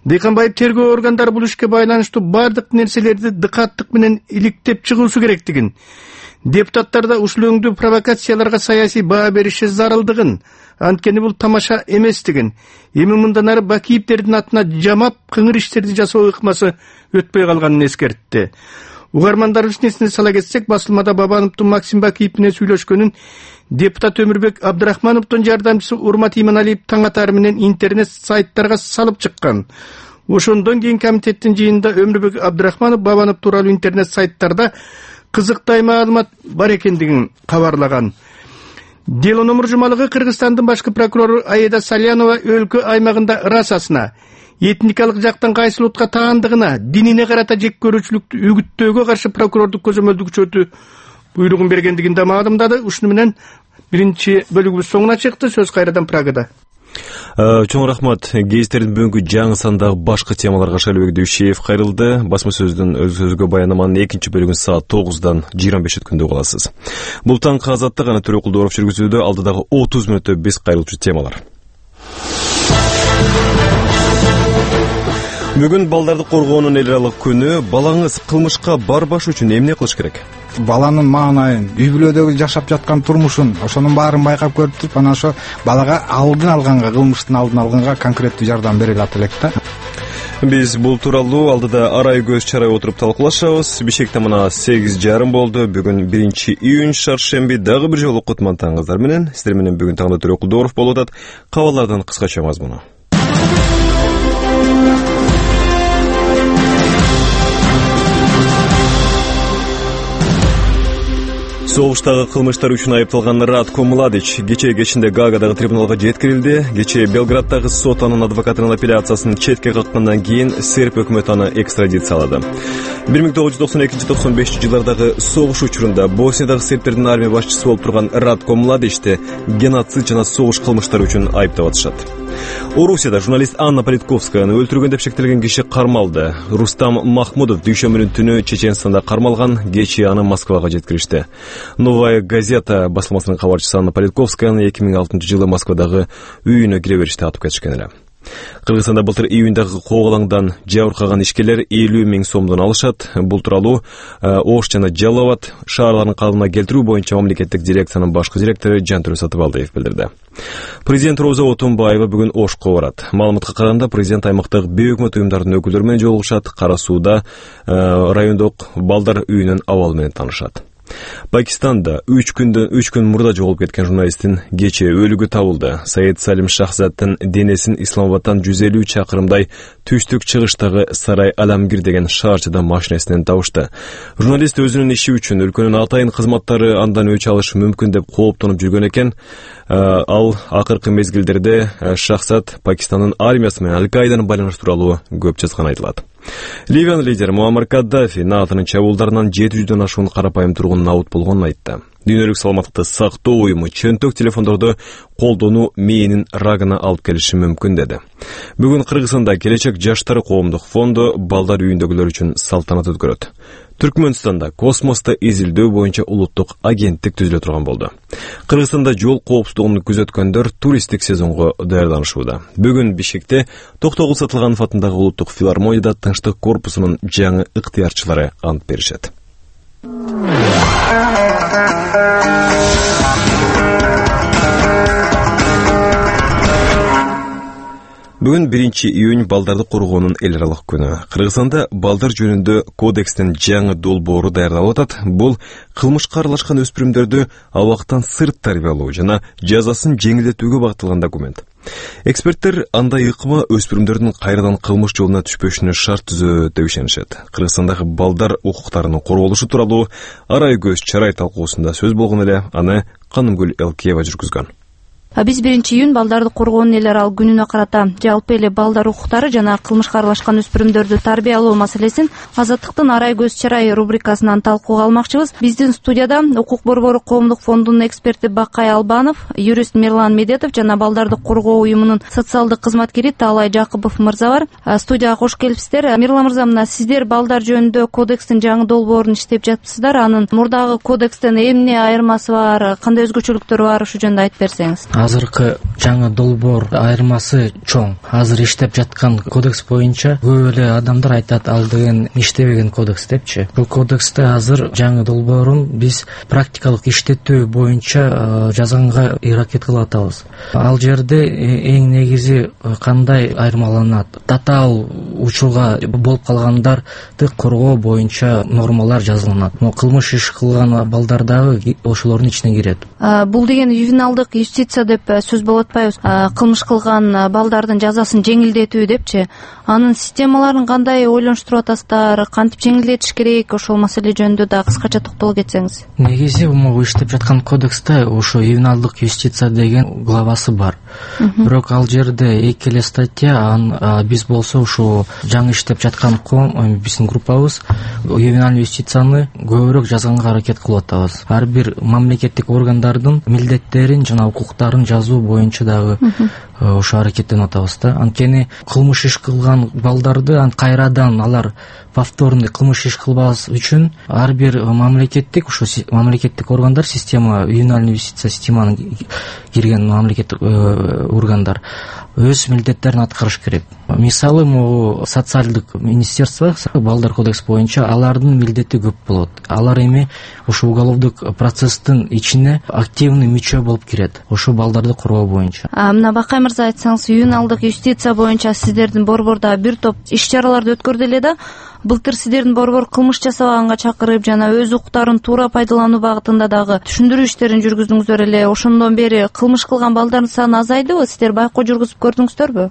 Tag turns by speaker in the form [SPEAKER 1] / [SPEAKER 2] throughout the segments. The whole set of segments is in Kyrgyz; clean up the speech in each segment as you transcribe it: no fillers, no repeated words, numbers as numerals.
[SPEAKER 1] Дыйканбаев тергөө органдары бул ишке байланыштуу бардык нерселерди дыкаттык менен иликтеп чыгуусу керектигин, депутаттар да ушул өңдүү провокацияларга саясий баа бериши зарылдыгын, анткени бул тамаша эместигин, эми мындан ары Бакиевдердин атына жамап кыңыр иштерди жасоо ыкмасы өтпөй калганын эскертти. Угармандарыбыздын эсине сала кетсек, басылмада Бабановдун Максим Бакиев менен сүйлөшкөнүн депутат Өмүрбек Абдрахмановдун жардамчысы Урмат Иманалиев таң атары менен интернет сайттарга салып чыккан. Ошондон кийин комитеттин жыйынында Өмүрбек Абдрахманов Бабанов тууралуу интернет сайттарда кызыктай маалымат бар экендигин кабарлаган. Дело номер жумалыгы Кыргызстандын башкы прокурору Аида Салянова өлкө аймагында расасына, этникалык жактан кайсыл утка таандыгына, динине карата жек көрүүчүлүктү үгүттөөгө каршы прокурордук көзөмөлдү күчөтүү буйругун бергендигин да маалымдады. Ушуну менен биринчи бөлүгүбүз соңуна чыкты. Сөз кайрадан Прагада.
[SPEAKER 2] Чоң рахмат. Гезиттердин бүгүнкү жаңы сандагы башкы темаларга Шайлообек Дүйшеев кайрылды. Басма сөздүн өзгө баянаманын экинчи бөлүгүн саат 9-дан 25 өткөндө угасыз. Бул таңкы Азаттык аны Төрөкулдууров жүргүзүүдө. Алдыдагы 30 мүнөттө биз кайрылчу темалар. Бүгүн балдарды коргоонун эл аралык күнү. Балаңыз кылмышка барбаш үчүн эмне кылыш керек?
[SPEAKER 3] Баланын маанайын, үй бүлөдөгү жашап жаткан турмушун, ошонун баарын байкап көрүп туруп, анан ошо балага алдын алганга, кылмыштын алдын алганга конкреттүү жардам бере алат элек да.
[SPEAKER 2] Биз бул тууралуу алдыда арай көз чарай отуруп талкуулашабыз. Бишкекте мына 8:30 болду. Бүгүн 1-июнь шаршемби. Дагы бир жолу кутман таңыңыздар менен. Сиздер менен бүгүн таңда Төрөкулдууров болуп атат. Кабарлардан кыскача мазмуну. Согуштагы кылмыштар үчүн айыпталган Радко Младич кечинде Гаагадагы трибуналга жеткирилди. Кечээ Белграддагы сот анын адвокатынын апелляциясын четке каккандан кийин Серб өкмөтү аны экстрадициялады. 1992-95 жылдардагы согуш учурунда Босниядагы сербтердин армия башчысы болуп турган Радко Младичти геноцид жана согуш кылмыштары үчүн айыптап атышат. Орусияда журналист Анна Политковскаяны өлтүргөн деп шектелген киши кармалды. Рустам Махмудов дүйшөмүнүн түнү Чеченстанда кармалган, кечээ аны Москвага жеткиришти. Новая газета басылмасынын кабарчысы Анна Политковскаяны 2006 жылы Москвадагы үйүнө кире бериште атып кетишкен эле. Кыргызстанда былтыр июндагы коогалаңдан жабыркаган ишкерлер 50 000 сомдон алышат. Бул тууралуу Ош жана Жалал-Абад шаарларын калыбына келтирүү боюнча мамлекеттик дирекциянын башкы директору Жантүрө Сатыбалдиев билдирди. Президент Роза Отунбаева бүгүн Ошко барат. Маалыматка караганда президент аймактагы бейөкмөт уюмдардын өкүлдөрү менен жолугушат. Кара Сууда райондук балдар үйүнүн абалы менен таанышат. Пакистанда 3 күн мурда жоголуп кеткен журналисттин кечээ өлүгү табылды. Саид Салим Шахзаттын денесин Исламабадтан 150 чакырымдай түштүк чыгыштагы Сарай Аламгир деген шаарчыда машинесинен табышты. Журналист өзүнүн иши үчүн өлкөнүн атайын кызматтары андан өч алышы мүмкүн деп кооптонуп жүргөн экен. Ал акыркы мезгилдерде Шахзат Пакистандын армиясы менен Аль-Каиданы байланыш тууралуу көп жазганы айтылат. Ливиан лидери Муаммар Каддафи НАТОнун чабуулдарынан 700дөн ашуун карапайым тургун наут болгонун айтты. Дүйнөлүк саламаттыкты сактоо уюму чөнтөк телефондорду колдонуу мээнин рагына алып келиши мүмкүн деди. Бүгүн Кыргызстанда Келечек жаштары коомдук фонду балдар үйүндөгүлөр үчүн салтанат өткөрөт. Түркмөнстанда космоста изилдөө боюнча улуттук агенттик түзүлө турган болду. Кыргызстанда жол коопсуздугун күзөткөндөр туристтик сезонго даярданышууда. Бүгүн Бишкекте Токтогул Сатылганов атындагы улуттук филармонияда Тынчтык корпусунун жаңы ыктыярчылары ант беришет. Бүгүн 1-июнь балдарды коргоонун эл аралык күнү. Кыргызстанда балдар жөнүндө кодекстин жаңы долбоору даярдалып атат. Бул кылмышка аралашкан өспүрүмдөрдү абактан сырт тарбиялоо жана жазасын жеңилдетүүгө багытталган документ. Эксперттер андай ыкма өспүрүмдөрдүн кайрадан кылмыш жолуна түшпөшүнө шарт түзөт деп ишенишет. Кыргызстандагы балдар укуктарынын корголушу тууралуу арай көз чарай талкуусунда сөз болгон эле, аны Канымгүл Элкеева жүргүзгөн.
[SPEAKER 4] Биз 1-июнь балдарды коргоонун эл аралык күнүнө карата жалпы эле балдар укуктары жана кылмышка аралашкан өспүрүмдөрдү тарбиялоо маселесин Азаттыктын арай көз чарай рубрикасынан талкууга алмакчыбыз. Биздин студияда Укук борбору коомдук фондунун эксперти Бакай Албанов, юрист Мирлан Медетов жана балдарды коргоо уюмунун социалдык кызматкери Таалай Жакыпов мырза бар. Студияга кош келипсиздер. Мирлан мырза, мына сиздер балдар жөнүндө кодекстин жаңы долбоорун иштеп жатыпсыздар. Анын мурдагы кодекстен эмне айырмасы бар, кандай өзгөчөлүктөрү бар, ушу жөнүндө айтып берсеңиз.
[SPEAKER 5] азыркы жаңы долбоор айырмасы чоң. Азыр иштеп жаткан кодекс боюнча көп эле адамдар айтат, ал деген иштебеген кодекс депчи. Бул кодексте азыр жаңы долбоорун биз практикалык иштетүү боюнча жазганга аракет кылып атабыз. Ал жерде эң негизи кандай айырмаланат? Татаал учурга болуп калгандарды коргоо боюнча нормалар жазылат. Кылмыш иш кылган балдар дагы ошолордун ичине кирет.
[SPEAKER 4] Бул деген ювеналдык юстиция деп сөз болуп атпайбы? Кылмыш кылган балдардын жазасын жеңилдетүү депчи. Анын системаларын кандай ойлонуштуруп атасыздар? Кантип жеңилдетиш керек? Ошол маселе жөнүндө да кыскача токтоло кетсеңиз.
[SPEAKER 5] Негизи могу иштеп жаткан кодексте ошо ювеналдык юстиция деген главасы бар. Бирок ал жерде эки эле статья, биз болсо ушул жаңы иштеп жаткан биздин группабыз ювеналдык юстицияны көбүрөөк жазганга аракет кылып атабыз. Ар бир мамлекеттик органдардын милдеттерин жана укуктарын жазуу боюнча дагы ошо аракеттенип атабыз да. Анткени кылмыш иш кылган балдарды кайрадан алар повторный кылмыш иш кылбас үчүн ар бир мамлекеттик мамлекеттик органдар система ювеналдык юстиция системаны кирген мамлекеттик органдар өз милдеттерин аткарыш керек. Мисалы, могу социалдык министерство балдар кодекс боюнча алардын милдети көп болот. Алар эми ошо уголовдук процесстин ичине активный мүчө болуп кирет, ошо балдарды коргоо боюнча.
[SPEAKER 4] Мына Бакай мырза, айтсаңыз, ювеналдык юстиция боюнча сиздердин борбордо бир топ иш-чараларды өткөрдү эле да. Былтыр сиздердин борбор кылмыш жасабаганга чакырып, жана өз укуктарын туура пайдалануу багытында дагы түшүндүрүү иштерин жүргүздүңүздөр эле. Ошондон бери кылмыш кылган балдардын саны азайдыбы? Сиздер байкоо жүргүзүп көрдүңүздөрбү?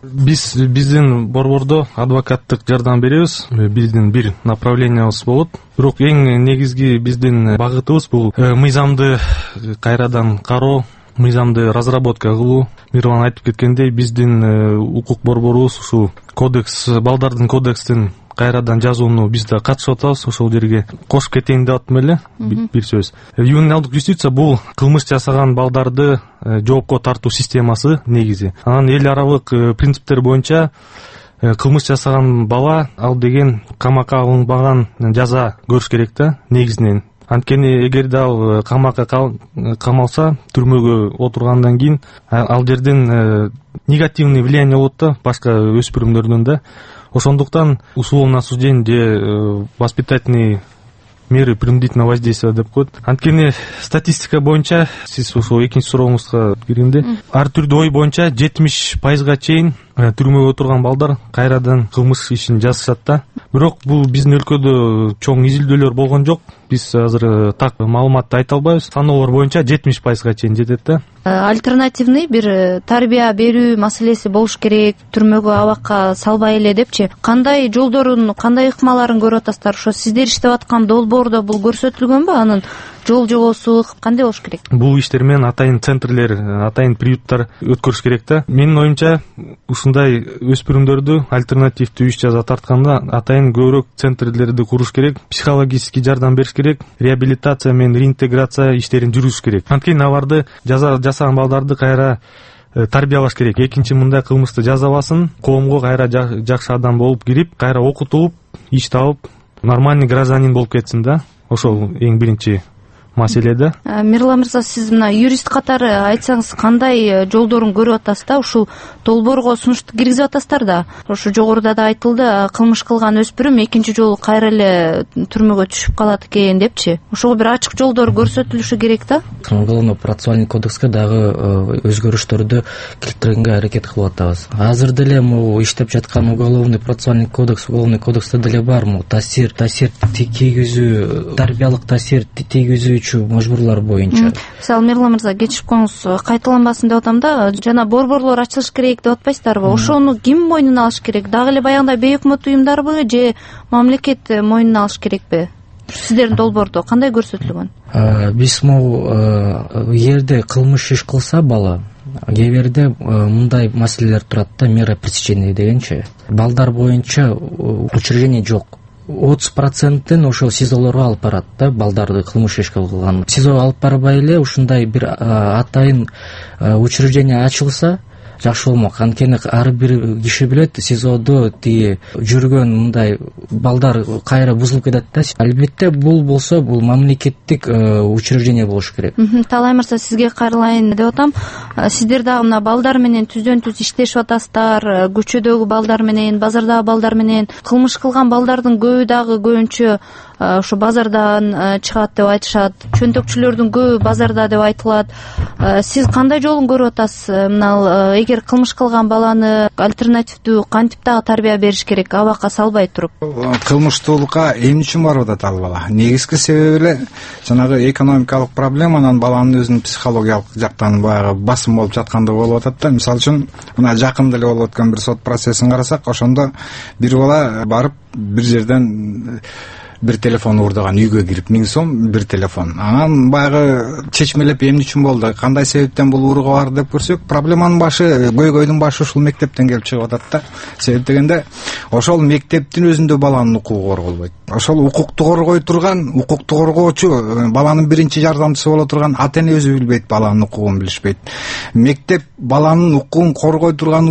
[SPEAKER 6] Биздин борбордо адвокаттык жардам беребиз. Биздин бир направлениябыз болот. Бирок эң негизги биздин багытыбыз бул мыйзамды кайрадан кароо, мыйзамды разработка кылуу. Мирлан айтып кеткендей, биздин укук борборубуз ушул кодекс, балдардын кодекстин кайрадан жазууну биз да катышып атабыз. Ошол жерге кошуп кетейин деп аттым эле бир сөз. Ювеналдык юстиция бул кылмыш жасаган балдарды жоопко тартуу системасы негизи. Анан эл аралык принциптер боюнча кылмыш жасаган бала ал деген камакка алынбаган жаза көрүш керек да негизинен. Анткени эгерде ал камакка камалса, түрмөгө отургандан кийин ал жерден негативный влияние болот да башка өспүрүмдөрдөн да. Ошондуктан условное осуждение же воспитательные меры принудительного воздействия деп коет. Анткени статистика боюнча, сиз ошол экинчи сурооңузга киргенде, ар түрдүү ой боюнча 70%га чейин түрмөгө отурган балдар кайрадан кылмыш ишин жазышат да. Бирок бул биздин өлкөдө чоң изилдөөлөр болгон жок. Биз азыр так маалыматты айта албайбыз. Саноолор боюнча 70%га чейин жетет да.
[SPEAKER 4] Альтернативный бир тарбия берүү маселеси болуш керек, түрмөгө абакка салбай эле депчи. Кандай жолдорун, кандай ыкмаларын көрүп атасыздар? Ошо сиздер иштеп аткан долбоордо бул көрсөтүлгөнбү? Анын жол жобосу кандай болуш керек?
[SPEAKER 6] Бул иштер менен атайын центрлер, атайын приюттар өткөрүш керек да. Менин оюмча, ушундай өспүрүмдөрдү альтернативдүү иш жаза тартканда атайын көбүрөөк центрлерди куруш керек, психологический жардам бериш керек, реабилитация менен реинтеграция иштерин жүргүзүш керек. Анткени аларды жасаган балдарды кайра тарбиялаш керек. Экинчи, мындай кылмышты жасабасын, коомго кайра жакшы адам болуп кирип, кайра окутулуп, иш табып, нормальный гражданин болуп кетсин да. Ошол эң биринчи маселе да.
[SPEAKER 4] Мирлан мырза, сиз мына юрист катары айтсаңыз, кандай жолдорун көрүп атасыз да? Ушул долбоорго сунушту киргизип атасыздар да. Ошо жогоруда да айтылды, кылмыш кылган өспүрүм экинчи жолу кайра эле түрмөгө түшүп калат экен депчи. Ошого бир ачык жолдор көрсөтүлүшү керек да.
[SPEAKER 5] Уголовно процессуальный кодекске дагы өзгөрүштөрдү киргизгенге аракет кылып атабыз. Азыр деле могу иштеп жаткан уголовный процессуальный кодекс, уголовный кодексте деле бар могу таасир тийгизүү, тарбиялык таасир тийгизүү мажбурлар боюнча.
[SPEAKER 4] Мисалы, Мирлан мырза, кечирип коюңуз, кайталанбасын деп атам да, жана борборлор ачылыш керек деп атпайсыздарбы? Ошону ким мойнуна алыш керек? Дагы эле баягындай бейөкмөт уюмдарбы же мамлекет мойнуна алыш керекпи? Сиздердин долбоордо кандай көрсөтүлгөн?
[SPEAKER 5] Биз могу жерде кылмыш иш кылса бала, кээ бирде мындай маселелер турат да, мера пресечения дегенчи. Балдар боюнча учреждение жок. 30%-тен ошол СИЗОлорго алып барат да, балдарды кылмыш иш кылган. СИЗО алып барбай эле ушундай бир атайын учреждение ачылса жакшы болмок. Анткени ар бир киши билет, СИЗОдо тиги жүргөн мындай балдар кайра бузулуп кетет да. Албетте бул болсо бул мамлекеттик учреждение болуш керек.
[SPEAKER 4] Таалай мырза, сизге кайрылайын деп атам. Сиздер дагы мына балдар менен түздөн түз иштешип атасыздар. Көчөдөгү балдар менен, базардагы балдар менен. Кылмыш кылган балдардын көбү дагы көбүнчө ушу базардан чыгат деп айтышат. Чөнтөкчүлөрдүн көбү базарда деп айтылат. Сиз кандай жолун көрүп атасыз? Мына эгер кылмыш кылган баланы альтернативдүү кантип дагы тарбия бериш керек, абакка салбай туруп?
[SPEAKER 3] Кылмыштуулукка эмне үчүн барып атат ал бала? Негизги себеби эле жанагы экономикалык проблеманан баланын өзүнүн психологиялык жактан баягы басым болуп жаткандыгы болуп атат да. Мисалы үчүн мына жакында эле болуп өткөн бир сот процессин карасак, ошондо бир бала барып бир жерден бир телефон уурдаган, үйгө кирип 1000 сом бир телефон. Анан баягы чечмелеп эмне үчүн болду, кандай себептен бул урууга барды деп көрсөк, проблеманын башы, көйгөйдүн башы ушул мектептен келип чыгып атат да. Себеп дегенде ошол мектептин өзүндө баланын укугу корголбойт. Ошол укукту коргой турган, укукту коргоочу, баланын биринчи жардамчысы боло турган ата-эне өзү билбейт, баланын укугун билишпейт. Мектеп баланын укугун коргой турган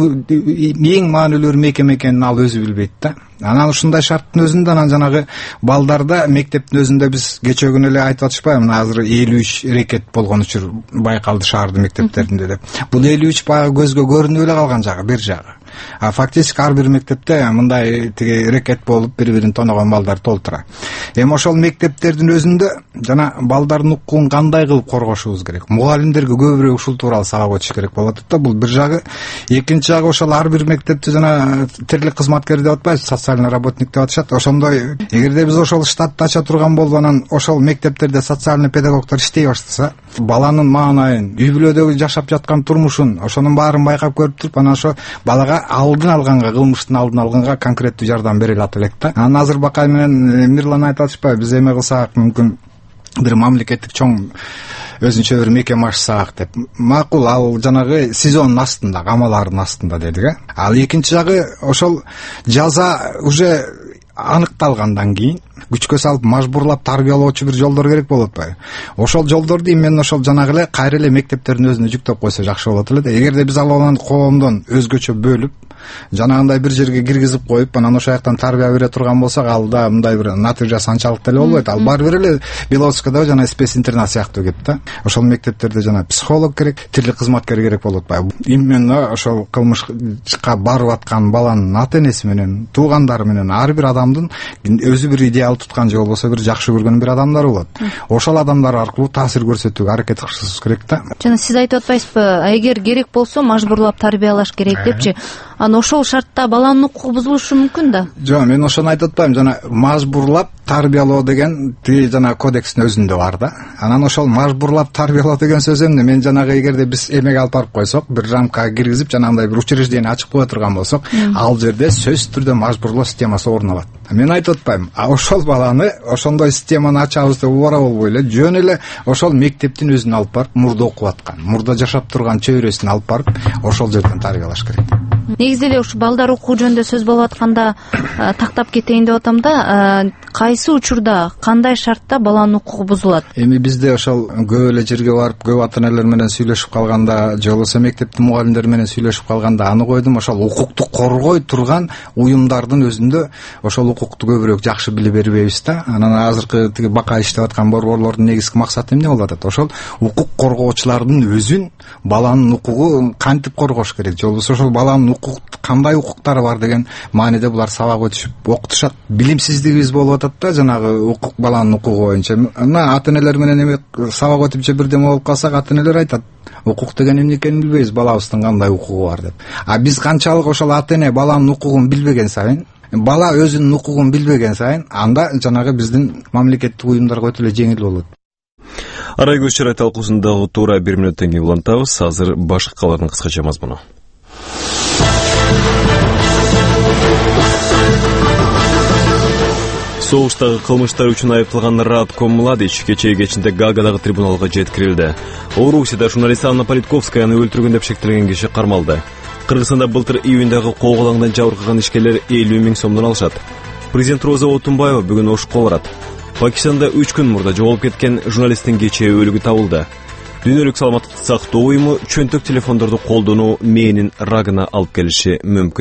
[SPEAKER 3] эң маанилүү мекеме экенин ал өзү билбейт да. Анан ушундай шарттын өзүндө анан жанагы балдарда мектептин өзүндө биз кечээ күнү эле айтып атышпайбы, мына азыр 53 рекет болгон учур байкалды шаардын мектептеринде деп. Бул 53 баягы көзгө көрүнүп эле калган жагы, бир жагы. Фактически ар бир мектепте мындай рекет болуп бири-бирин тоногон балдар толтура. Эми ошол мектептердин өзүндө жана балдардын укугун кандай кылып коргошубуз керек? Мугалимдерге көбүрөөк ушул тууралуу сабак өтүш керек болот да. Бул бир жагы. Экинчи жагы ошол ар бир мектепте жана тирлик кызматкер деп атпайбыз, социальный работник деп атышат. Ошондой эгерде биз ошол штатты ача турган болуп анан ошол мектептерде социальный педагогдор иштей баштаса, баланын маанайын, үй бүлөдөгү жашап жаткан турмушун, ошонун баарын байкап көрүп туруп, анан ошо балага алдын алганга, кылмыштын алдын алганга конкреттүү жардам бере алат элек да. Анан Назарбакай менен Мирлан айтып атышпайбы, биз эме кылсак мүмкүн бир мамлекеттик чоң өзүнчө бир мекеме ачсак деп. Макул, ал жанагы СИЗОнун астында, камалардын астында дедик. Ал экинчи жагы ошол жаза уже аныкталгандан кийин күчкө салып мажбурлап тарбиялоочу бир жолдор керек болуп атпайбы? Ошол жолдорду именно ошол жанагы эле кайра эле мектептердин өзүнө жүктөп койсо жакшы болот эле да. Эгерде биз ал баланы коомдон өзгөчө бөлүп, жанагындай бир жерге киргизип коюп, анан ошол жактан тарбия бере турган болсок, ал да мындай бир натыйжасы анчалык деле болбойт. Ал баары бир эле Беловскийдо жана спец интернат сыяктуу кетти да. Ошол мектептерде жана психолог керек, тирлик кызматкер керек болуп атпайбы? Именно ошол кылмышка барып аткан баланын ата-энеси менен, туугандары менен ар бир адамдын өзү бир идеал туткан же болбосо бир жакшы көргөн бир адамдар болот. Ошол адамдар аркылуу таасир көрсөтүүгө аракет кылышыбыз керек да.
[SPEAKER 4] Жана сиз айтып атпайсызбы, эгер керек болсо мажбурлап тарбиялаш керек депчи. Анан ошол шартта баланын укугу бузулушу мүмкүн да. Жок,
[SPEAKER 3] мен ошону айтып атпайм. Жана мажбурлап тарбиялоо деген жана кодекстин өзүндө бар да. Анан ошол мажбурлап тарбиялоо деген сөз эмне? Мен жанагы эгерде биз эмеге алып барып койсок, бир рамкага киргизип, жанагындай бир учреждение ачып кое турган болсок, ал жерде сөзсүз түрдө мажбурлоо системасы орун алат. Мен айтып атпайм, ошол баланы ошондой системаны ачабыз деп убара болбой эле, жөн эле ошол мектептин өзүнө алып барып, мурда окуп аткан, мурда жашап турган чөйрөсүн алып барып, ошол жерден тарбиялаш керек.
[SPEAKER 4] Негизи эле ушу балдар укугу жөнүндө сөз болуп атканда тактап кетейин деп атам да, кайсы учурда, кандай шартта баланын укугу бузулат?
[SPEAKER 3] Эми бизде ошол көп эле жерге барып, көп ата-энелер менен сүйлөшүп калганда, же болбосо мектептин мугалимдери менен сүйлөшүп калганда аны койдум, ошол укукту коргой турган уюмдардын өзүндө ошол укукту көбүрөөк жакшы биле бербейбиз да. Анан азыркы тиги бака иштеп аткан борборлордун негизги максаты эмне болуп атат? Ошол укук коргоочулардын өзүн баланын укугу кантип коргош керек, же болбосо ошол баланын кандай укуктары бар деген мааниде булар сабак өтүшүп окутушат. Билимсиздигибиз болуп атат да, жанагы укук, баланын укугу боюнча. Мына ата-энелер менен эме сабак өтүп же бирдеме болуп калсак, ата-энелер айтат, укук деген эмне экенин билбейбиз, балабыздын кандай укугу бар деп. Биз канчалык ошол ата-эне баланын укугун билбеген сайын, бала өзүнүн укугун билбеген сайын, анда жанагы биздин мамлекеттик уюмдарга өтө эле жеңил болот.
[SPEAKER 2] Арай көз чарай талкуусундагы туура 1 мүнөттөн кийин улантабыз. Азыр башкы калардын кыскача мазмуну. Согуштагы кылмыштар үчүн айыпталган Радко Младич кечээ кечинде Гаагадагы трибуналга жеткирилди. Орусияда журналист Анна Политковскаяны өлтүргөн деп шектелген киши кармалды. Кыргызстанда былтыр июндагы кооголаңдан жабыркаган ишкерлер 50 000 сомдон алышат. Президент Роза Отунбаева бүгүн Ошко барат. Пакистанда 3 күн мурда жоголуп кеткен журналисттин кечээ өлүгү табылды. Дүйнөлүк саламаттыкты сактоо уюму чөнтөк телефондорду колдонуу мээнин рагына алып келиши мүмкүн деди.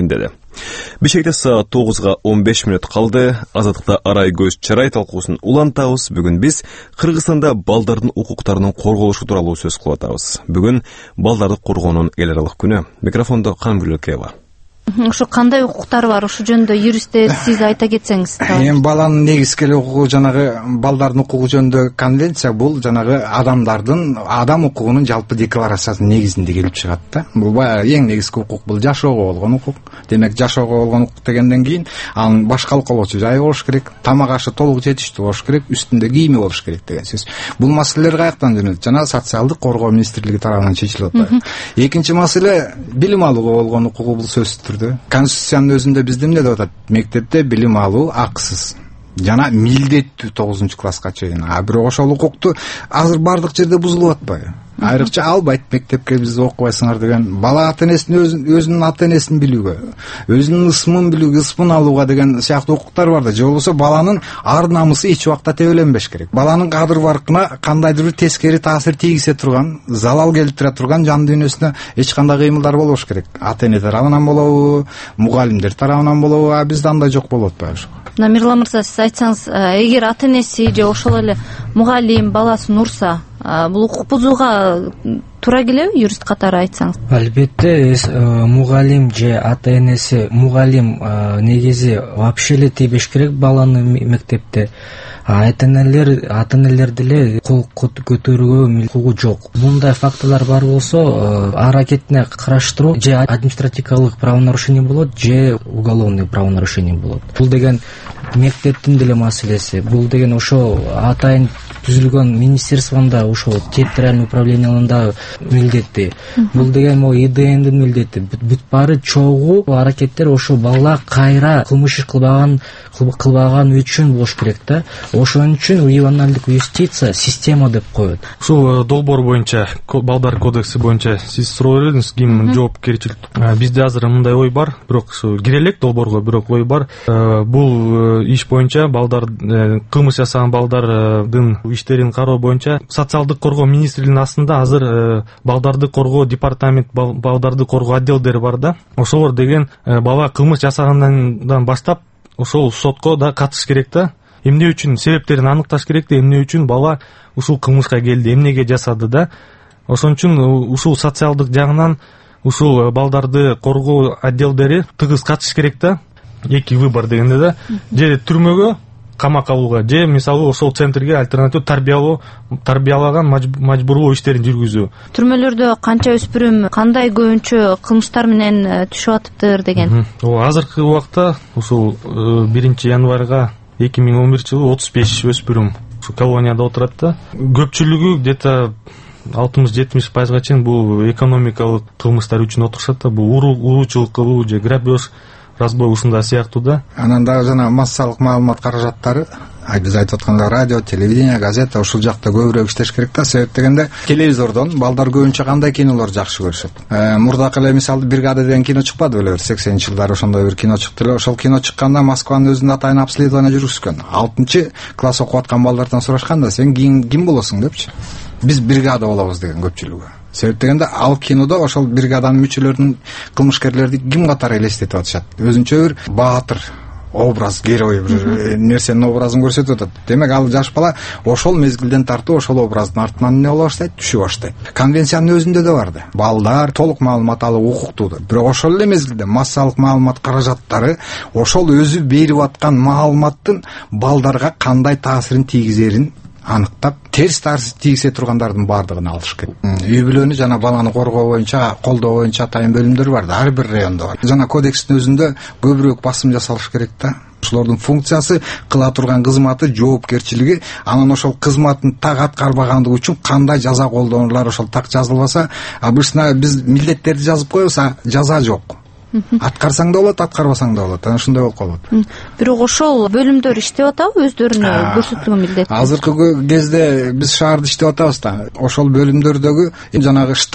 [SPEAKER 2] Бишкекте саат 9:15 калды. Азаттыкта арай көз чарай талкуусун улантабыз. Бүгүн биз Кыргызстанда балдардын укуктарынын корголушу тууралуу сөз кылып атабыз. Бүгүн балдарды коргоонун эл аралык күнү. Микрофондо Камгүл Экеева.
[SPEAKER 4] Ушу кандай укуктар бар? Ушул жөнүндө юристтер сиз айта кетсеңиз.
[SPEAKER 3] Эми баланын негизги укугу жанагы балдардын укугу жөнүндө конвенция бул жанагы адам укугунун жалпы декларациясынын негизинде келип чыгат да. Бул баягы эң негизги укук, бул жашоого болгон укук. Демек жашоого болгон укук дегенден кийин анын баш калкалоочу жайы болуш керек, тамак ашы толук жетиштүү болуш керек, үстүндө кийими болуш керек деген сөз. Бул маселелер каяктан жөнөдү? Жана социалдык коргоо министрлиги тарабынан чечилип атат. Экинчи маселе билим алууга болгон укугу, бул сөзсүз түрдө Конституциянын өзүндө бизде эмне деп атат? Мектепте билим алуу акысыз жана милдеттүү 9-класска чейин. Бирок ошол укукту азыр бардык жерде бузулуп атпайбы? Айрыкча албайт мектепке бизди окубайсыңар деген. Бала ата-энесин өзүнүн ата-энесин билүүгө, өзүнүн ысмын билүүгө, ысмын алууга деген сыяктуу укуктар бар да. Же болбосо баланын ар намысы эч убакта тебеленбеш керек. Баланын кадыр баркына кандайдыр бир тескери таасир тийгизе турган, залал келтире турган жан дүйнөсүнө эч кандай кыймылдар болбош керек. Ата-эне тарабынан болобу, мугалимдер тарабынан болобу, бизде андай жок болуп атпайбы ошо?
[SPEAKER 4] Мирлан мырза, сиз айтсаңыз, эгер ата-энеси же ошол эле мугалим баласын урса, бул укук бузууга туура келеби? Юрист катары айтсаңыз.
[SPEAKER 5] Албетте, мугалим же ата-энеси, мугалим негизи вообще эле тийбеш керек баланы мектепте. Ата-энелер деле кол көтөрүүгө укугу жок. Мындай фактылар бар болсо, аракетине караштыруу же административдик правонарушение болот, же уголовный правонарушение болот. Бул деген мектептин деле маселеси. Бул деген ошо атайын түзүлгөн министерствонда, ошо территориальный управленияларында милдети. Бул деген ИДНдин милдети. Бүт баары чогуу аракеттер ошо бала кайра кылмыш кылбаган үчүн болуш керек да. Ошон үчүн ювеналдык юстиция система деп коет.
[SPEAKER 6] Ушул долбоор боюнча, балдар кодекси боюнча сиз суроо бердиңиз, ким жоопкерчилик? Бизде азыр мындай ой бар, бирок кирелек долбоорго, бирок ой бар. Бул иш боюнча балдар, кылмыш жасаган балдардын иштерин кароо боюнча социалдык коргоо министрлигинин астында азыр балдарды коргоо департамент, балдарды коргоо отделдери бар да. Ошолор деген бала кылмыш жасагандан баштап ошол сотко да катыш керек да. Эмне үчүн себептерин аныкташ керек да, эмне үчүн бала ушул кылмышка келди, эмнеге жасады да. Ошон үчүн ушул социалдык жагынан ушул балдарды коргоо отделдери тыгыз катыш керек да. Эки выбор дегенде да, же түрмөгө камак алууга, же мисалы ошол центрге альтернатив тарбиялаган мажбурлоо иштерин жүргүзүү.
[SPEAKER 4] Түрмөлөрдө канча өспүрүм кандай көбүнчө кылмыштар менен түшүп атыптыр деген.
[SPEAKER 6] Азыркы убакта ушул 1 январга 2011-жылы 35 өспүрүм ушу колонияда отурат да. Көпчүлүгү где-то 60-70% чейин бул экономикалык кылмыштар үчүн отурушат да. Бул уруучулук кылуу же грабеж, разбой ушундай сыяктуу да. Анан
[SPEAKER 3] дагы жана массалык маалымат каражаттары, биз айтып атканда радио, телевидение, газета ушул жакта көбүрөөк иштеш керек да. Себеп дегенде телевизордон балдар көбүнчө кандай кинолор жакшы көрүшөт. Мурдакы эле мисалы бригада деген кино чыкпады беле, 80-жылдары ошондой бир кино чыкты эле. Ошол кино чыкканда Москванын өзүндө атайын обследование жүргүзгөн. 6-класс окуп аткан балдардан сурашканда, сен ким болосуң депчи. Биз бригада болобуз деген көпчүлүгү. Себеп дегенде ал кинодо ошол бригаданын мүчөлөрүнүн кылмышкерлерди ким катары элестетип атышат. Өзүнчө бир баатыр образ, герой бир нерсенин образын көрсөтүп атат. Демек ал жаш бала ошол мезгилден тартып ошол образдын артынан эмне боло баштайт? Түшүп баштайт. Конвенциянын өзүндө да бар да. Балдар толук маалымат алуу укуктуу. Бирок ошол эле мезгилде массалык маалымат каражаттары ошол өзү берип аткан маалыматтын балдарга кандай таасирин тийгизерин аныктап, терс таасир тийгизе тургандардын баардыгын алыш керек. Үй бүлөнү жана баланы коргоо боюнча, колдоо боюнча атайын бөлүмдөр бар да, ар бир райондо бар. Жана кодекстин өзүндө көбүрөөк басым жасалыш керек да. Ошолордун функциясы, кыла турган кызматы, жоопкерчилиги, анан ошол кызматын так аткарбагандыгы үчүн кандай жаза колдонулар, ошол так жазылбаса, обычно биз милдеттерди жазып коебуз, жаза жок. Аткарсаң да болот, аткарбасаң да болот. Анан ушундай болуп калат.
[SPEAKER 4] Бирок ошол бөлүмдөр иштеп атабы өздөрүнө көрсөтүлгөн милдет?
[SPEAKER 3] Азыркы кезде биз шаарда иштеп атабыз да. Ошол бөлүмдөрдөгү жанагы штат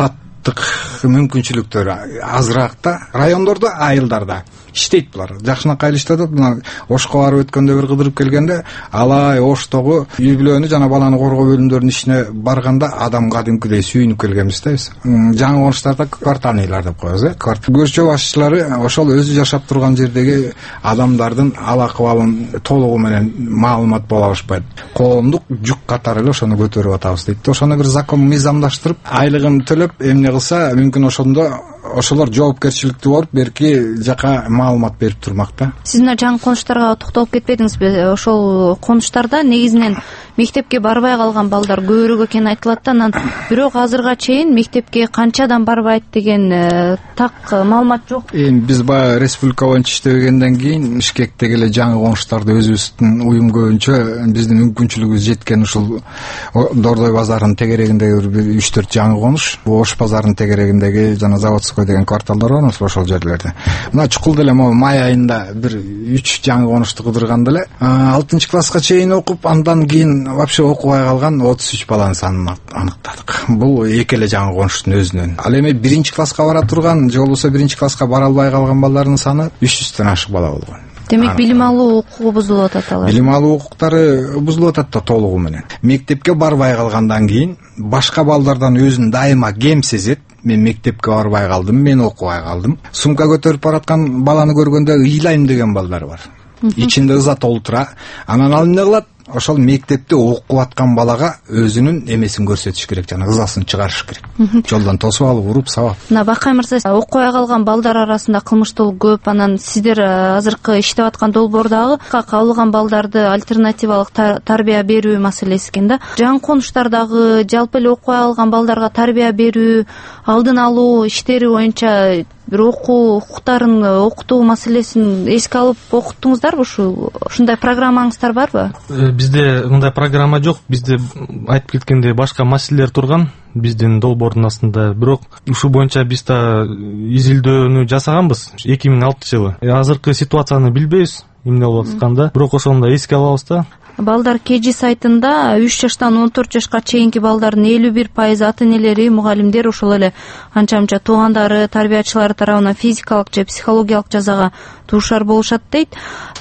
[SPEAKER 3] каражаттык мүмкүнчүлүктөрү азыраак да. Райондордо, айылдарда иштейт булар. Жакшынакай иштеп атат. Мына Ошко барып өткөндө бир кыдырып келгенде, алай Оштогу үй бүлөнү жана баланы коргоо бөлүмдөрүнүн ишине барганда адам кадимкидей сүйүнүп келгенбиз да биз. Жаңы конуштарда квартальныйлар деп коебуз, көрчө башчылары ошол өзү жашап турган жердеги адамдардын ал акыбалын толугу менен маалымат боло алышпайт. Коомдук жүк катары эле ошону көтөрүп атабыз дейт. Ошону бир закон мыйзамдаштырып, айлыгын төлөп, эмне кылса мүмкүн ошондо ошолор жоопкерчиликтүү болуп берки жака маалымат берип турмак да.
[SPEAKER 4] Сиз мына жаңы конуштарга токтолуп кетпедиңизби? Ошол конуштарда негизинен мектепке барбай калган балдар көбүрөөк экени айтылат да, анан бирок азырга чейин мектепке канчадан барбайт деген так маалымат жок.
[SPEAKER 3] Эми биз баягы республика боюнча иштебегенден кийин Бишкектеги эле жаңы конуштарды өзүбүздүн уюм көбүнчө биздин мүмкүнчүлүгүбүз жеткен ушул Дордой базарынын тегерегиндеги бир 3-4 жаңы конуш, Ош базарынын тегерегиндеги жана Заводской деген кварталдар бар эмеспи, ошол жерлерде. Мына чукулда эле май айында бир 3 жаңы конушту кыдырганда эле 6-класска чейин окуп, андан кийин вообще окубай калган 33 баланын санын аныктадык. Бул эки эле жаңы конуштун өзүнөн. Ал эми 1-класска бара турган же болбосо 1-класска бара албай калган балдардын саны 300дөн ашык бала болгон.
[SPEAKER 4] Демек билим алуу укугу бузулуп атат алар.
[SPEAKER 3] Билим алуу укуктары бузулуп атат да толугу менен. Мектепке барбай калгандан кийин башка балдардан өзүн дайыма кем сезет. Мен мектепке барбай калдым, мен окубай калдым. Сумка көтөрүп бараткан баланы көргөндө ыйлайм деген балдар бар. Ичинде ыза толтура. Анан ал эмне кылат? Ошол мектепте окуп аткан балага өзүнүн эмесин көрсөтүш керек, жана ызасын чыгарыш керек. Жолдон тосуп алып, уруп, сабап.
[SPEAKER 4] Мына Бакай мырза, окубай калган балдар арасында кылмыштуулук көп. Анан сиздер азыркы иштеп аткан долбоордагы кабылган балдарды альтернативалык тарбия берүү маселеси экен да. Жаңы конуштардагы жалпы эле окубай калган балдарга тарбия берүү, алдын алуу иштери боюнча бир окуу укуктарын окутуу маселесин эске алып окуттуңуздарбы? Ушундай программаңыздар барбы?
[SPEAKER 6] Бизде мындай программа жок. Бизде айтып кеткендей башка маселелер турган биздин долбоордун астында. Бирок ушул боюнча биз да изилдөөнү жасаганбыз 2006 жылы. Азыркы ситуацияны билбейбиз, эмне болуп атканда, бирок ошондо эске алабыз да.
[SPEAKER 4] Балдар KG сайтында 3 жаштан 14 жашка чейинки балдардын 51% ата-энелери, мугалимдер, ошол эле анча-мынча туугандары, тарбиячылары тарабынан физикалык же психологиялык жазага дуушар болушат дейт.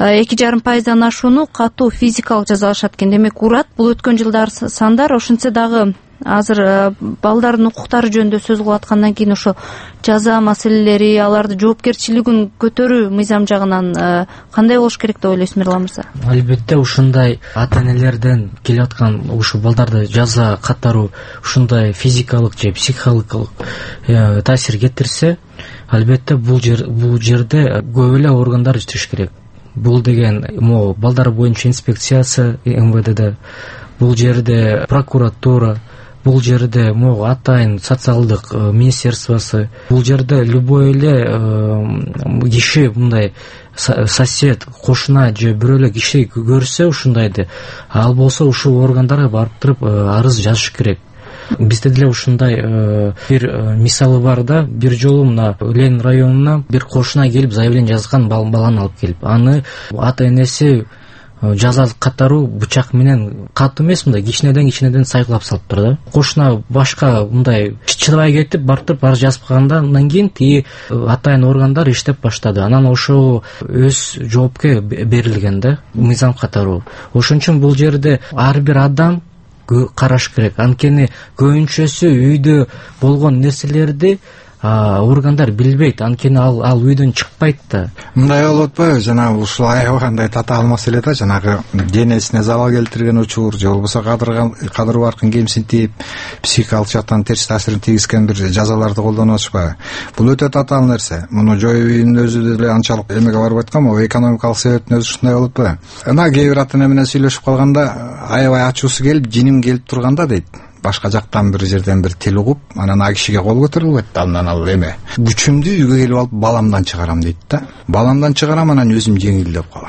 [SPEAKER 4] 2,5%дан ашууну катуу физикалык жазалашат экен. Демек урат. Бул өткөн жылдар сандар. Ошентсе дагы азыр балдардын укуктары жөнүндө сөз кылып аткандан кийин ошо жаза маселелери, аларды жоопкерчилигин көтөрүү мыйзам жагынан кандай болуш керек деп ойлойсуз, Мирлан мырза?
[SPEAKER 5] Албетте ушундай ата-энелерден келип аткан ушу балдарды жаза катаруу ушундай физикалык же психологиялык таасир кетирсе, албетте бул жерде көп эле органдар иштеш керек. Бул деген могу балдар боюнча инспекциясы МВДде, бул жерде прокуратура, бул жерде могу атайын социалдык министерствосы, бул жерде любой эле киши мындай сосед, кошуна же бирөө эле киши көрсө ушундайды, ал болсо ушул органдарга барып туруп арыз жазыш керек. Бизде деле ушундай бир мисалы бар да. Бир жолу мына Ленин районуна бир кошуна келип заявление жазган баланы алып келип, аны ата-энеси жаза катаруу бычак менен катуу эмес, мындай кичинеден сайкылап салыптыр да. Кошуна башка мындай чыдабай кетип барып арыз жазып калганда, андан кийин тиги атайын органдар иштеп баштады. Анан ошо өз жоопке берилген да, мыйзам катаруу. Ошон үчүн бул жерде ар бир адам караш керек. Анткени көбүнчөсү үйдө болгон нерселерди органдар билбейт, анткени ал үйдөн чыкпайт да.
[SPEAKER 3] Мындай болуп атпайбы? Жанагы ушул аябагандай татаал маселе да, жанагы денесине залал келтирген учур же болбосо кадыр баркын кемсинтип, психикалык жактан терс таасирин тийгизген бир жазаларды колдонуп атышпайбы? Бул өтө татаал нерсе. Муну жоюунун өзү деле анчалык эмеге барбай аткан, экономикалык себептин өзү ушундай болуп атпайбы? Ана кээ бир ата-эне менен сүйлөшүп калганда аябай ачуусу келип, жиним келип турганда дейт, башка жактан бир жерден бир тил угуп, анан а кишиге кол көтөрүлүп кетти. Андан ал эме күчүмдү үйгө келип алып баламдан чыгарам дейт да. Баламдан чыгарам, анан өзүм жеңилдеп калам.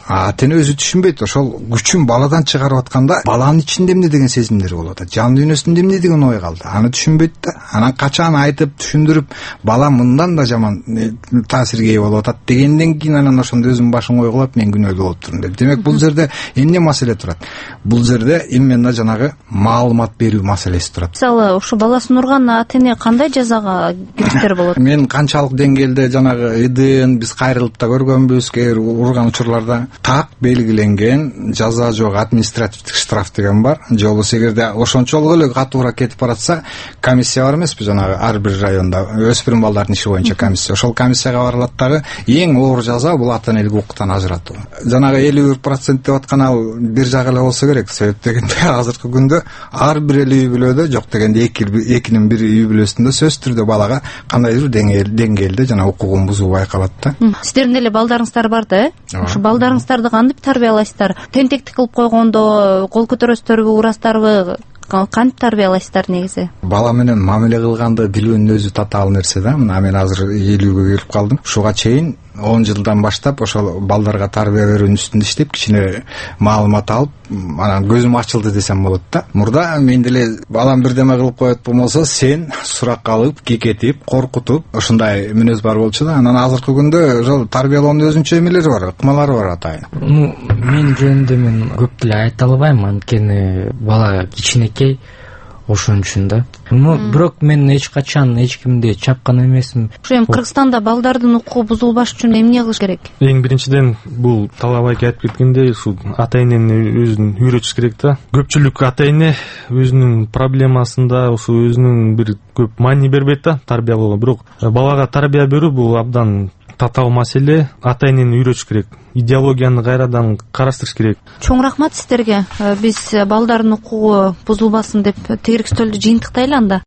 [SPEAKER 3] ата эне өзү түшүнбөйт. Ошол күчүн баладан чыгарып атканда баланын ичинде эмне деген сезимдер болуп атат, жан дүйнөсүндө эмне деген ой калды, аны түшүнбөйт да. Анан качан айтып түшүндүрүп бала мындан да жаман таасирге ээ болуп атат дегенден кийин анан ошондо өзүм башым ойгулап мен күнөөлүү болуп турдум деп. Демек бул жерде эмне маселе турат? Бул жерде именно жанагы маалымат берүү маселеси турат.
[SPEAKER 4] Мисалы ушу баласын урган ата эне кандай жазага кириштер болот?
[SPEAKER 3] Мен канчалык деңгээлде жанагы ыдын биз кайрылып да көргөнбүз, урган учурларда так белгиленген жаза жок, административдик штраф деген бар. Же болбосо эгерде ошончолук эле катуураак кетип баратса, комиссия бар эмеспи, жанагы ар бир районда өспүрүм балдардын иши боюнча комиссия. Ошол комиссияга барылат дагы эң оор жаза бул ата энелик укуктан ажыратуу. Жанагы 51% деп аткан ал бир жак эле болсо керек. Себеп дегенде азыркы күндө ар бир эле үй бүлөдө, жок дегенде экинин бири үй бүлөсүндө сөзсүз түрдө балага кандайдыр деңгээлде жана укугун бузуу байкалат да.
[SPEAKER 4] Сиздердин эле балдарыңыздар бар да, Ушу балдарыңыздарды кантип тарбиялайсыздар? Тентектик кылып койгондо кол көтөрөсүздөрбү, урасыздарбы? Кантип тарбиялайсыздар негизи?
[SPEAKER 3] Бала менен мамиле кылганды билүүнүн өзү татаал нерсе да. Мына мен азыр 50-ге келип калдым. Ушуга чейин 10 жылдан баштап ошол балдарга тарбия берүүнүн үстүндө иштеп, кичине маалымат алып, анан көзүм ачылды десем болот да. Мурда мен деле балам бирдеме кылып коет болсо, сен сурак алып, кекетип, коркутуп, ушундай мүнөз бар болчу да. Анан азыркы күндө ошол тарбиялоонун өзүнчө эмелери бар, ыкмалары бар атайын.
[SPEAKER 5] Мен жөнүндө мен көп деле айта албайм, анткени бала кичинекей. Ошон үчүн да. Бирок мен эч качан эч кимди чапкан эмесмин.
[SPEAKER 4] Ошо эми Кыргызстанда балдардын укугу бузулбаш үчүн эмне кылыш керек?
[SPEAKER 6] Эң биринчиден бул Талап айка айтып кеткендей, ушул ата энени өзүн үйрөтүш керек да. Көпчүлүк ата эне өзүнүн проблемасында ушул өзүнүн бир көп маани бербейт да тарбиялоого. Бирок балага тарбия берүү бул абдан татаал маселе. Ата энени үйрөтүш керек. Идеологияны кайрадан караштырыш керек.
[SPEAKER 4] Чоң рахмат сиздерге. Биз балдардын укугу бузулбасын деп тегерек стөлдү жыйынтыктайлы анда.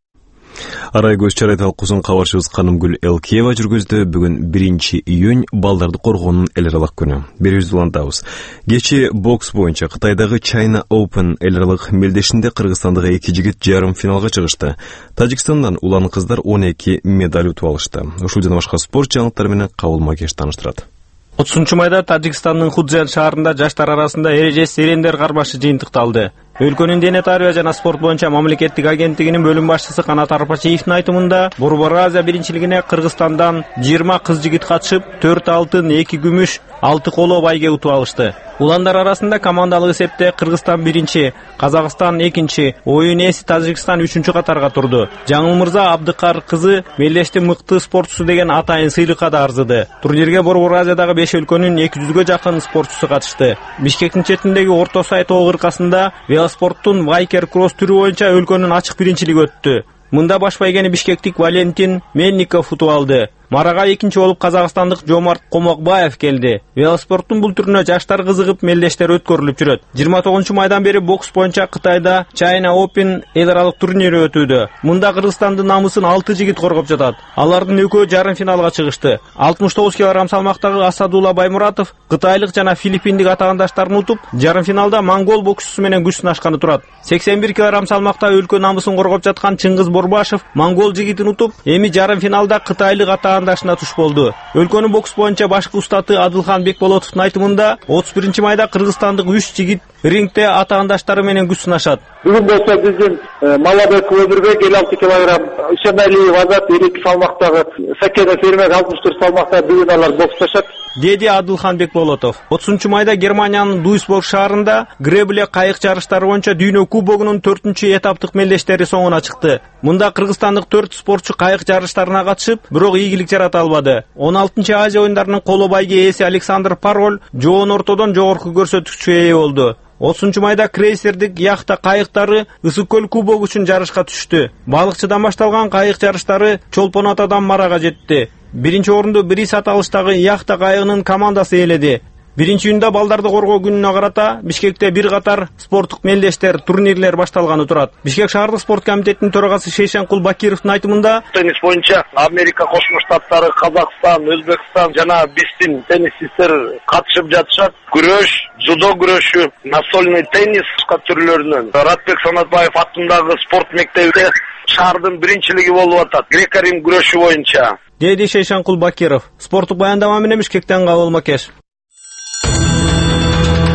[SPEAKER 2] Арай көз чарай талкуусун кабарчыбыз Канымгүл Элкиева жүргүздү. Бүгүн 1-июнь балдарды коргоонун эл аралык күнү. Берүүбүздү улантабыз. Кечээ бокс боюнча Кытайдагы China Open эл аралык мелдешинде кыргызстандагы 2 жигит жарым финалга чыгышты. Тажикстандан улан кыздар 12 медаль утуп алышты. Ушул жана башка спорт жаңылыктары менен Кабыл Макеш тааныштырат.
[SPEAKER 7] 30-майда Тажикстандын Худзян шаарында жаштар арасында эрежесиз эрендер кармашы жыйынтыкталды. Өлкөнүн дене тарбия жана спорт боюнча мамлекеттик агенттигинин бөлүм башчысы Канат Арпачиевдин айтымында, Борбор Азия биринчилигине Кыргызстандан 20 кыз-жигит катышып, 4 алтын, 2 күмүш, 6 коло байге утуп алышты. Уландар арасында командалык эсепте Кыргызстан 1-чи, Казакстан 2-чи, оюн ээси Тажикстан 3-чү катарга турду. Жаңыл Мырза Абдыкар кызы мелдештин мыкты спортчусу деген атайын сыйлыкка да арзыды. Турнирге Борбор Азиядагы 5 өлкөнүн 200гө жакын спортчусу катышты. Бишкектин четиндеги Орто Сай тоо кыркасында велоспорттун Вайкер кросс түрү боюнча өлкөнүн ачык биринчилиги өттү. Мында баш байгени бишкектик Валентин Мельников утуп алды. Марага 2-чи болуп казакстандык Жомарт Комокбаев келди. Велоспорттун бул түрүнө жаштар кызыгып мелдештер өткөрүлүп жүрөт. 29-майдан бери бокс боюнча Кытайда China Open эл аралык турнири өтүүдө. Мында Кыргызстандын намысын 6 жигит коргоп жатат. Алардын экөө жарым финалга чыгышты. 69 кг салмактагы Асадулла Баймуратов кытайлык жана филиппиндик атаандаштарын утуп, жарым финалда монгол боксчусу менен күч сынашканы турат. 81 кг салмакта өлкө намысын коргоп жаткан Чыңгыз Борбашев монгол жигитин утуп, эми жарым финалда кытайлык атаандашына туш болду. Өлкөнүн бокс боюнча башкы устаты Адылхан Бекболотовдун айтымында, 31-майда кыргызстандык 3 жигит рингте атаандаштары менен күч сынашат.
[SPEAKER 8] Бүгүн болсо биздин Малабек Өмүрбек 56 кг, Ишемалиев Азат 52 салмактагы, Сакена Фермек 64 салмакта бүгүн алар боксташат,
[SPEAKER 7] деди Адылхан Бекболотов. 30-майда Германиянын Дуйсбург шаарында гребле кайык жарыштары боюнча дүйнө кубогунун 4-чү этаптык мелдештери соңуна чыкты. Мында кыргызстандык 4 спортчу кайык жарыштарына катышып, бирок ийгилик жарата албады. 16-чы Азия оюндарынын коло байге ээси Александр Пароль жоон ортодон жогорку көрсөткүчкө ээ болду. 30-майда крейсердик яхта кайыктары Ысык көл кубогу үчүн жарышка түштү. Балыкчыдан башталган кайык жарыштары Чолпон Атадан Марага жетти. Биринчи орунду бирис аталыштагы яхта кайыгынын командасы ээледи. 1-июнда балдарды коргоо күнүнө карата Бишкекте бир катар спорттук мелдештер, турнирлер башталганы турат. Бишкек шаардык спорт комитетинин төрагасы Шейшенкул Бакировдун айтымында,
[SPEAKER 8] теннис боюнча Америка Кошмо Штаттары, Казакстан, Өзбекстан жана биздин теннисисттер катышып жатышат. Күрөш, дзюдо күрөшү, настольный теннис түрлөрүнөн Ратбек Санатбаев атындагы спорт мектебинде шаардын биринчилиги болуп атат. Грек-рим күрөшү боюнча,
[SPEAKER 7] деди Шейшенкул Бакиров. Спорттук баяндама менен Бишкектен Кабыл Макеш.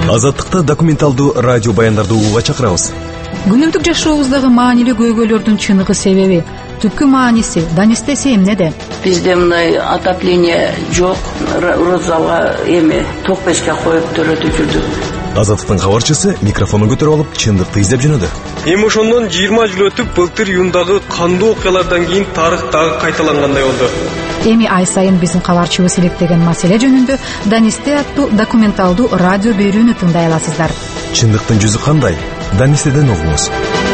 [SPEAKER 2] Азаттыкта документалдуу радио баяндарды угууга чакырабыз.
[SPEAKER 9] Күнүмдүк жашообуздагы маанилүү көйгөйлөрдүн чыныгы себеби, түпкү мааниси, данистеси эмнеде?
[SPEAKER 10] Бизде мындай отопление жок, розалга эми ток печке коюп төрөтүп жүрдүк.
[SPEAKER 2] Азаттыктын кабарчысы микрофонун көтөрүп алып чындыкты издеп жөнөдү.
[SPEAKER 11] Эми ошондон 20 жыл өтүп, былтыр июндагы кандуу окуялардан кийин тарых дагы кайталангандай болду.
[SPEAKER 9] Эми ай сайын биздин кабарчыбыз иликтеген маселе жөнүндө Данисте аттуу документалдуу радио берүүнү тыңдай аласыздар.
[SPEAKER 2] Чындыктын жүзү кандай? Данистеден угуңуз.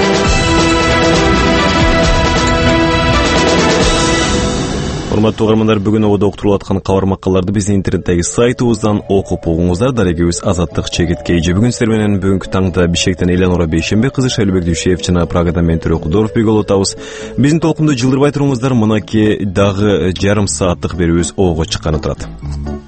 [SPEAKER 2] Урматтуу угармандар, бүгүн ободо уктурулуп аткан кабар макалаларды биздин интернеттеги сайтыбыздан окуп угуңуздар. Дарегибиз Азаттык Чегиткейжи. Бүгүн сиздер менен бүгүнкү таңда Бишкектен Элеонора Бейшембек кызы, Шайлообек Дүйшеев жана Прагадан мен Төрө Кудоров бирге болуп атабыз. Биздин толкунду жылдырбай туруңуздар, мынакей дагы жарым сааттык берүүбүз ого чыкканы турат.